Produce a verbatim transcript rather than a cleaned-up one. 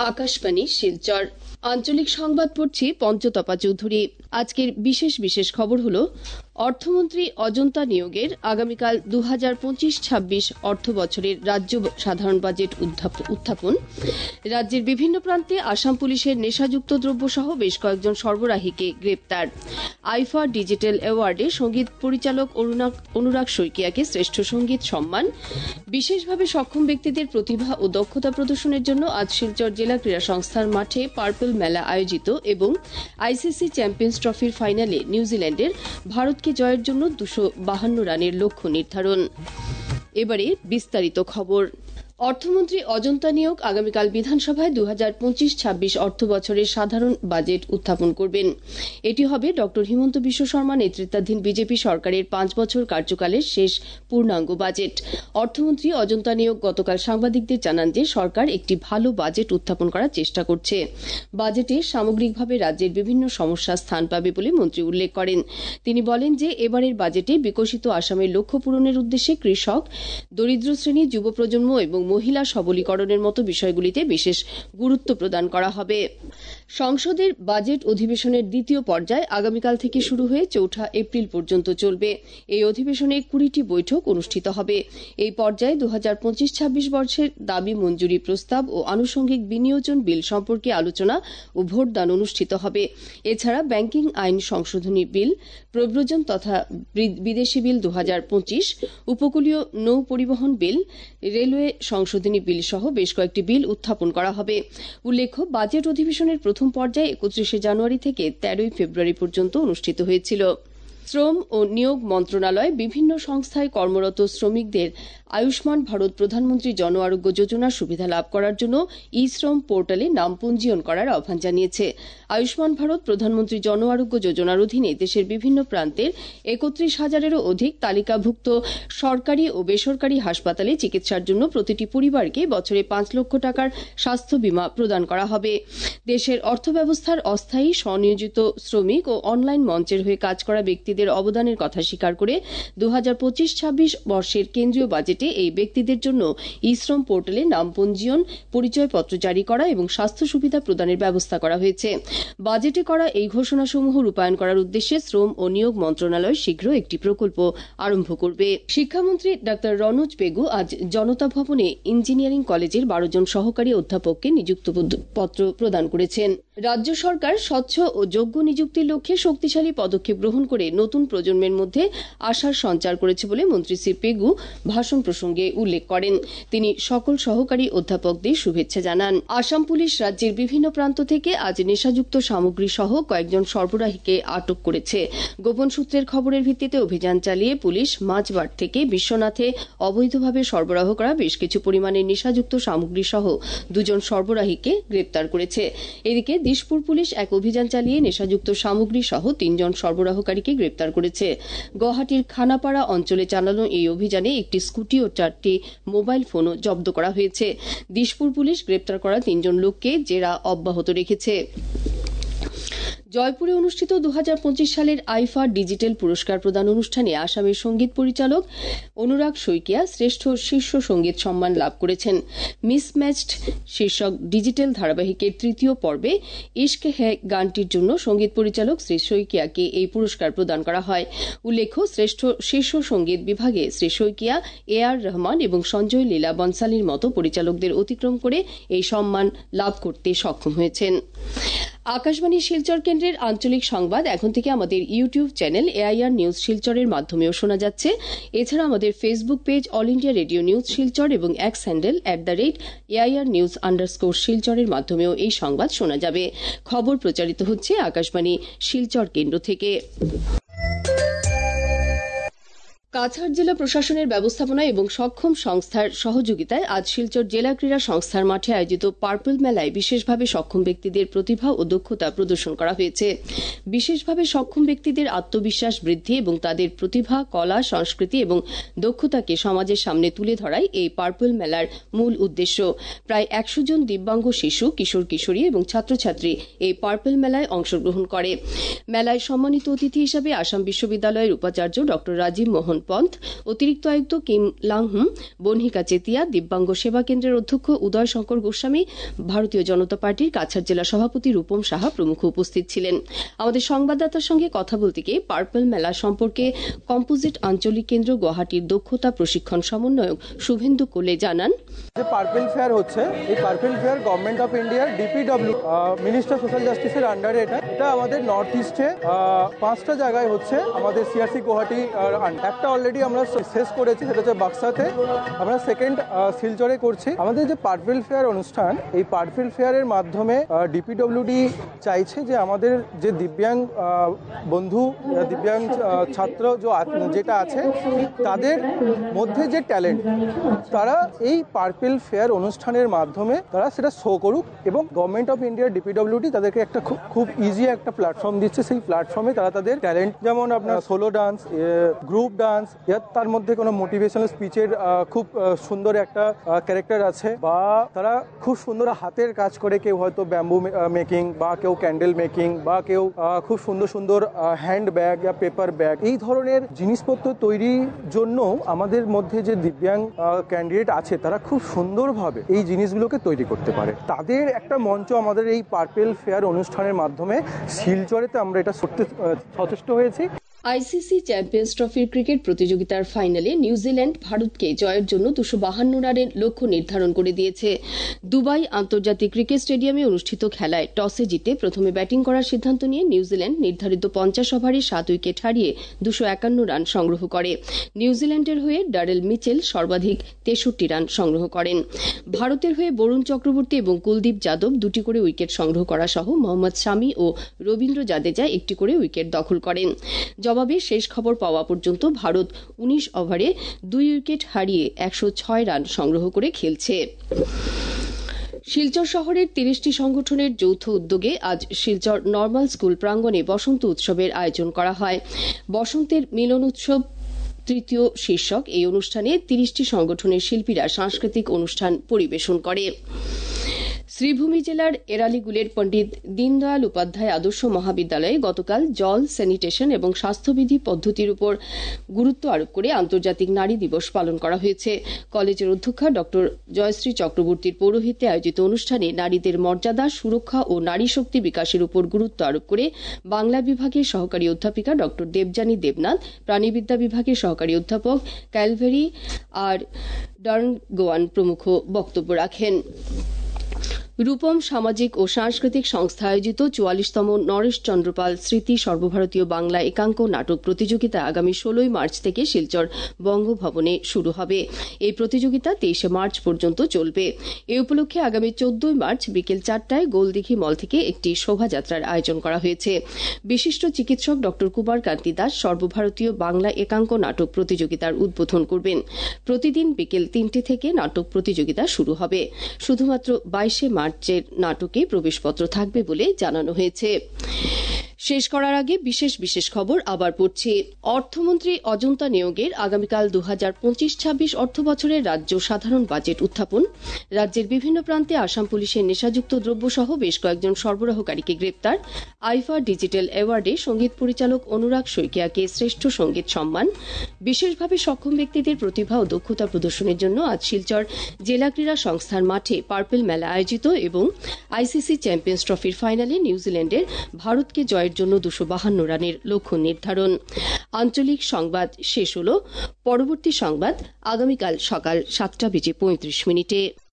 আকাশবাণী শিলচর আঞ্চলিক সংবাদ পড়ছি পঞ্চতপা চৌধুরী। আজকের বিশেষ বিশেষ খবর হল অর্থমন্ত্রী অজন্তা নিয়োগের আগামীকাল দু হাজার পঁচিশ ছাব্বিশ অর্থ বছরের রাজ্য সাধারণ বাজেট উত্থাপন, রাজ্যের বিভিন্ন প্রান্তে আসাম পুলিশের নেশাযুক্ত দ্রব্য সহ বেশ কয়েকজন সরবরাহীকে গ্রেপ্তার, আইফা ডিজিটাল অ্যাওয়ার্ডে সঙ্গীত পরিচালক অনুরাগ শইকিয়াকে শ্রেষ্ঠ সঙ্গীত সম্মান, বিশেষভাবে সক্ষম ব্যক্তিদের প্রতিভা ও দক্ষতা প্রদর্শনের জন্য আজ শিলচর জেলা ক্রীড়া সংস্থার মাঠে পার্পল মেলা আয়োজিত এবং আইসিসি চ্যাম্পিয়ন্স ট্রফির ফাইনালে নিউজিল্যান্ডের ভারতকে জয়ের জন্য দুশো বাহান্ন রানের লক্ষ্য নির্ধারণ। এবারে বিস্তারিত খবর। অর্থমন্ত্রী অজন্তা নিয়োগ আগামীকাল বিধানসভায় দু হাজার পঁচিশ ছাব্বিশ অর্থ বছরের সাধারণ বাজেট উত্থাপন করবেন। এটি হবে ড হিমন্ত বিশ্ব শর্মা নেতৃত্বাধীন বিজেপি সরকারের পাঁচ বছর কার্যকালের শেষ পূর্ণাঙ্গ বাজেট। অর্থমন্ত্রী অজন্তা নিয়োগ গতকাল সাংবাদিকদের জানান যে সরকার একটি ভালো বাজেট উত্থাপন করার চেষ্টা করছে। বাজেটে সামগ্রিকভাবে রাজ্যের বিভিন্ন সমস্যা স্থান পাবে বলে মন্ত্রী উল্লেখ করেন। তিনি বলেন যে এবারের বাজেটে বিকশিত আসামের লক্ষ্য পূরণের উদ্দেশ্যে কৃষক, দরিদ্র শ্রেণী, যুব প্রজন্ম এবং মহিলা সবলীকরণের মতো বিষয়গুলিতে বিশেষ গুরুত্ব প্রদান করা হবে। সংসদের বাজেট অধিবেশনের দ্বিতীয় পর্যায় আগামীকাল থেকে শুরু হয়ে চৌঠা এপ্রিল পর্যন্ত চলবে। এই অধিবেশনে কুড়িটি বৈঠক অনুষ্ঠিত হবে। এই পর্যায়ে দু হাজার পঁচিশ ছাব্বিশ বর্ষের দাবি মঞ্জুরি প্রস্তাব ও আনুষঙ্গিক বিনিয়োজন বিল সম্পর্কে আলোচনা ও ভোটদান অনুষ্ঠিত হবে। এছাড়া ব্যাংকিং আইন সংশোধনী বিল, প্রব্রজন তথা বিদেশি বিল দু হাজার পঁচিশ, উপকূলীয় নৌ পরিবহন বিল, রেলওয়ে সংশোধনী বিল সহ বেশ কয়েকটি বিল উত্থাপন করা হবে। উল্লেখ্য, বাজেট অধিবেশনের প্রথম পর্যায়ে একত্রিশে জানুয়ারি থেকে তেরোই ফেব্রুয়ারি পর্যন্ত অনুষ্ঠিত হয়েছিল। শ্রম ও নিয়োগ মন্ত্রণালয় বিভিন্ন সংস্থায় কর্মরত শ্রমিকদের আয়ুষ্মান ভারত প্রধানমন্ত্রী জন আরোগ্য যোজনার সুবিধা লাভ করার জন্য ই শ্রম পোর্টালে নাম পঞ্জীয়ন করার আহ্বান জানিয়েছে। আয়ুষ্মান ভারত প্রধানমন্ত্রী জন আরোগ্য যোজনার অধীনে দেশের বিভিন্ন প্রান্তের একত্রিশ হাজারেরও অধিক তালিকাভুক্ত সরকারি ও বেসরকারি হাসপাতালে চিকিৎসার জন্য প্রতিটি পরিবারকে বছরে পাঁচ লক্ষ টাকার স্বাস্থ্য বীমা প্রদান করা হবে। দেশের অর্থব্যবস্থার অস্থায়ী স্বনিয়োজিত শ্রমিক ও অনলাইন মঞ্চের হয়ে কাজ করা ব্যক্তিদের অবদানের কথা স্বীকার করে দু হাজার পঁচিশ ছাব্বিশ বর্ষের কেন্দ্রীয় বাজেটে এই ব্যক্তিদের জন্য ই শ্রম পোর্টালে নাম পঞ্জীয়ন, পরিচয়পত্র জারি করা এবং স্বাস্থ্য সুবিধা প্রদানের ব্যবস্থা করা হয়েছে। বাজেটে করা এই ঘোষণাসমূহ রূপায়ণ করার উদ্দেশ্যে শ্রম ও নিয়োগ মন্ত্রণালয় শীঘ্র একটি প্রকল্প আরম্ভ করবে। শিক্ষামন্ত্রী ডা রনোজ পেগু আজ জনতা ভবনে ইঞ্জিনিয়ারিং কলেজের বারো জন সহকারী অধ্যাপককে নিযুক্তিপত্র প্রদান করেছেন। রাজ্য সরকার স্বচ্ছ ও যোগ্য নিযুক্তির লক্ষ্যে শক্তিশালী পদক্ষেপ গ্রহণ করে নতুন প্রজন্মের মধ্যে আশার সঞ্চার করেছে বলে মন্ত্রী শ্রী পেগু ভাষণ প্রসঙ্গে উল্লেখ করেন। তিনি সকল সহকারী অধ্যাপকদের শুভেচ্ছা জানান। আসাম পুলিশ রাজ্যের বিভিন্ন প্রান্ত থেকে আজ নেশাযুক্ত সামগ্রী সহ কয়েকজন সরবরাহীকে আটক করেছে। গোপন সূত্রের খবরের ভিত্তিতে অভিযান চালিয়ে পুলিশ মাঝবাট থেকে বিশ্বনাথে অবৈধভাবে সরবরাহ করা বেশ কিছু পরিমাণের নেশাযুক্ত সামগ্রী সহ দুজন সরবরাহীকে গ্রেপ্তার করেছে। এদিকে দিশপুর পুলিশ এক অভিযান চালিয়ে নেশাযুক্ত সামগ্রী সহ তিনজন সরবরাহকারীকে গ্রেপ্তার করেছে। গুয়াহাটির খানাপাড়া অঞ্চলে চালানো এই অভিযানে একটি স্কুটি ও চারটি মোবাইল ফোনও জব্দ করা হয়েছে। দিশপুর পুলিশ গ্রেপ্তার করা তিনজন লোককে জেরা অব্যাহত রেখেছে। জয়পুরে অনুষ্ঠিত দু হাজার পঁচিশ সালের আইফা ডিজিটাল পুরস্কার প্রদান অনুষ্ঠানে আসামের সঙ্গীত পরিচালক অনুরাগ শইকিয়া শ্রেষ্ঠ শীর্ষ সঙ্গীত সম্মান লাভ করেছেন। মিসম্যাচড শীর্ষক ডিজিটাল ধারাবাহিকের তৃতীয় পর্বে ইশক হ্যায় গানটির জন্য সঙ্গীত পরিচালক শ্রী শইকিয়াকে এই পুরস্কার প্রদান করা হয়। উল্লেখ্য, শ্রেষ্ঠ শীর্ষ সঙ্গীত বিভাগে শ্রী শইকিয়া এ আর রহমান এবং সঞ্জয় লীলা বনসালির মতো পরিচালকদের অতিক্রম করে এই সম্মান লাভ করতে সক্ষম হয়েছেন। আকাশবাণী শিলচর কেন্দ্রের আঞ্চলিক সংবাদ এখন থেকে আমাদের ইউটিউব চ্যানেল এআইআর নিউজ শিলচরের মাধ্যমেও শোনা যাচ্ছে। এছাড়া আমাদের Facebook page All India Radio news Silchar এবং X handle at the rate AIR news underscore শিলচরের মাধ্যমেও এই সংবাদ শোনা যাবে। খবর প্রচারিত হচ্ছে আকাশবাণী শিলচর কেন্দ্র থেকে। কাছাড় জেলা প্রশাসনের ব্যবস্থাপনা এবং সক্ষম সংস্থার সহযোগিতায় আজ শিলচর জেলা ক্রীড়া সংস্থার মাঠে আয়োজিত পার্পল মেলায় বিশেষভাবে সক্ষম ব্যক্তিদের প্রতিভা ও দক্ষতা প্রদর্শন করা হয়েছে। বিশেষভাবে সক্ষম ব্যক্তিদের আত্মবিশ্বাস বৃদ্ধি এবং তাদের প্রতিভা, কলা, সংস্কৃতি এবং দক্ষতাকে সমাজের সামনে তুলে ধরাই এই পার্পল মেলার মূল উদ্দেশ্য। প্রায় একশো জন দিব্যাঙ্গ শিশু, কিশোর কিশোরী এবং ছাত্রছাত্রী এই পার্পল মেলায় অংশগ্রহণ করে। মেলায় সম্মানিত অতিথি হিসেবে আসাম বিশ্ববিদ্যালয়ের উপাচার্য ড রাজীব মোহন পন্থ, অতিরিক্ত আয়ুক্ত কিম লাংহুম, বনহিকা চেতিয়া, দিব্যাঙ্গ সেবা কেন্দ্রের অধ্যক্ষ উদয় শঙ্কর গোস্বামী, ভারতীয় জনতা পার্টির কাছাড় জেলা সভাপতি রূপম সাহা প্রমুখ উপস্থিত ছিলেন। আমাদের সংবাদদাতার সঙ্গে কথা বলতে গিয়ে পার্পল মেলা সম্পর্কে কম্পোজিট আঞ্চলিক কেন্দ্র গুয়াহাটির দক্ষতা প্রশিক্ষণ সমন্বয়ক শুভেন্দু কোলে জানান, যে পার্পল ফেয়ার হচ্ছে, এই পার্পল ফেয়ার গভর্নমেন্ট অফ ইন্ডিয়ার ডিপিডব্লিউ মিনিস্টার সোশ্যাল জাস্টিসের আন্ডারে এটা এটা আমাদের নর্থ ইস্টে পাঁচটা জায়গায় হচ্ছে। আমাদের সিআরসি গুয়াহাটি একটা অলরেডি আমরা শেষ করেছি, সেটা হচ্ছে বাক্সাতে, আমরা সেকেন্ড শিলচরে করছি। আমাদের যে পার্পল ফেয়ার অনুষ্ঠান, এই পার্পল ফেয়ারের মাধ্যমে ডিপিডব্লিউডি চাইছে যে আমাদের যে দিব্যাং বন্ধু, দিব্যাং ছাত্র যেটা আছে, তাদের মধ্যে যে ট্যালেন্ট, তারা এই পার্পল ফেয়ার অনুষ্ঠানের মাধ্যমে তারা সেটা শো করুক, এবং গভর্নমেন্ট অফ ইন্ডিয়ার ডিপিডব্লিউডি তাদেরকে একটা খুব খুব ইজি একটা প্ল্যাটফর্ম দিচ্ছে। সেই প্ল্যাটফর্মে তারা তাদের ট্যালেন্ট, যেমন আপনার সোলো ডান্স, গ্রুপ ডান্স, তার মধ্যে কোনো মোটিভেশনাল স্পিচের খুব সুন্দর একটা ক্যারেক্টার আছে, বা তারা খুব সুন্দর হাতের কাজ করে, কেউ হয়তো ব্যাম্বু মেকিং, বা কেউ ক্যান্ডেল মেকিং, বা কেউ খুব সুন্দর সুন্দর হ্যান্ড ব্যাগ বা পেপার ব্যাগ, এই ধরনের জিনিসপত্র তৈরির জন্য আমাদের মধ্যে যে দিব্যাং ক্যান্ডিডেট আছে, তারা খুব সুন্দরভাবে এই জিনিসগুলোকে তৈরি করতে পারে। তাদের একটা মঞ্চ আমাদের এই পার্পল ফেয়ার অনুষ্ঠানের মাধ্যমে শিলচরেতে আমরা এটা করতে সচেষ্ট হয়েছি। আইসিসি চ্যাম্পিয়ন্স ট্রফির ক্রিকেট প্রতিযোগিতার ফাইনালে নিউজিল্যান্ড ভারতকে জয়ের জন্য দুশো বাহান্ন রানের লক্ষ্য নির্ধারণ করে দিয়েছে। দুবাই আন্তর্জাতিক ক্রিকেট স্টেডিয়ামে অনুষ্ঠিত খেলায় টসে জিতে প্রথমে ব্যাটিং করার সিদ্ধান্ত নিয়ে নিউজিল্যান্ড নির্ধারিত পঞ্চাশ ওভারে সাত উইকেট হারিয়ে দুশো একান্ন রান সংগ্রহ করে। নিউজিল্যান্ডের হয়ে ডারেল মিচেল সর্বাধিক তেষট্টি রান সংগ্রহ করেন। ভারতের হয়ে বরুণ চক্রবর্তী এবং কুলদীপ যাদব দুটি করে উইকেট সংগ্রহ করা সহ মোহাম্মদ শামি ও রবীন্দ্র জাদেজা একটি করে উইকেট দখল করেন। জবাবে শেষ খবর পাওয়া পর্যন্ত ভারত উনিশ ওভারে দুই উইকেট হারিয়ে একশো ছয় রান সংগ্রহ করে খেলছে। শিলচর শহরের তিরিশটি সংগঠনের যৌথ উদ্যোগে আজ শিলচর নর্মাল স্কুল প্রাঙ্গণে বসন্ত উৎসবের আয়োজন করা হয়। বসন্তের মিলন উৎসব তৃতীয় শীর্ষক এই অনুষ্ঠানে তিরিশটি সংগঠনের শিল্পীরা সাংস্কৃতিক অনুষ্ঠান পরিবেশন করে। শ্রীভূমি জেলার এরালিগুলের পণ্ডিত দীনদয়াল উপাধ্যায় আদর্শ মহাবিদ্যালয়ে গতকাল জল, স্যানিটেশন এবং স্বাস্থ্যবিধি পদ্ধতির উপর গুরুত্ব আরোপ করে আন্তর্জাতিক নারী দিবস পালন করা হয়েছে। কলেজের অধ্যক্ষা ড জয়শ্রী চক্রবর্তীর পৌরোহিত্যে আয়োজিত অনুষ্ঠানে নারীদের মর্যাদা, সুরক্ষা ও নারী শক্তি বিকাশের উপর গুরুত্ব আরোপ করে বাংলা বিভাগের সহকারী অধ্যাপিকা ড দেবযানী দেবনাথ, প্রাণীবিদ্যা বিভাগের সহকারী অধ্যাপক ক্যালভেরি আর ডার্নগোয়ান প্রমুখ বক্তব্য রাখেন। রূপম সামাজিক ও সাংস্কৃতিক সংস্থা আয়োজিত চুয়াল্লিশতম নরেশ চন্দ্রপাল স্মৃতি সর্বভারতীয় বাংলা একাঙ্ক নাটক প্রতিযোগিতা আগামী ষোলোই মার্চ থেকে শিলচর বঙ্গভবনে শুরু হবে। এই প্রতিযোগিতা তেইশে মার্চ পর্যন্ত চলবে। এ উপলক্ষে আগামী চোদ্দই মার্চ বিকেল চারটায় গোলদিঘি মল থেকে একটি শোভাযাত্রার আয়োজন করা হয়েছে। বিশিষ্ট চিকিৎসক ড কুমার কান্তি দাস সর্বভারতীয় বাংলা একাঙ্ক নাটক প্রতিযোগিতার উদ্বোধন করবেন। প্রতিদিন বিকেল তিনটে থেকে নাটক প্রতিযোগিতা শুরু হবে। শুধুমাত্র বাইশে মার্চের নাটকে প্রবেশপত্র থাকবে বলে জানানো হয়েছে। শেষ করার আগে বিশেষ বিশেষ খবর আবার পড়ছি। অর্থমন্ত্রী অজন্তা নিয়োগের আগামীকাল দু হাজার পঁচিশ ছাব্বিশ অর্থ বছরের রাজ্য সাধারণ বাজেট উত্থাপন। রাজ্যের বিভিন্ন প্রান্তে আসাম পুলিশের নেশাযুক্ত দ্রব্যসহ বেশ কয়েকজন সরবরাহকারীকে গ্রেপ্তার। আইফা ডিজিটাল অ্যাওয়ার্ডে সঙ্গীত পরিচালক অনুরাগ শইকিয়াকে শ্রেষ্ঠ সঙ্গীত সম্মান। বিশেষভাবে সক্ষম ব্যক্তিদের প্রতিভা ও দক্ষতা প্রদর্শনের জন্য আজ শিলচর জেলা ক্রীড়া সংস্থার মাঠে পার্পল মেলা আয়োজিত এবং আইসিসি চ্যাম্পিয়ন্স ট্রফির ফাইনালে নিউজিল্যান্ডের ভারতকে জয়ের জন্য দুশো বাহান্ন রানের লক্ষ্য নির্ধারণ। আঞ্চলিক সংবাদ শেষ হল। পরবর্তী সংবাদ আগামীকাল সকাল সাতটা বেজে পঁয়ত্রিশ মিনিটে।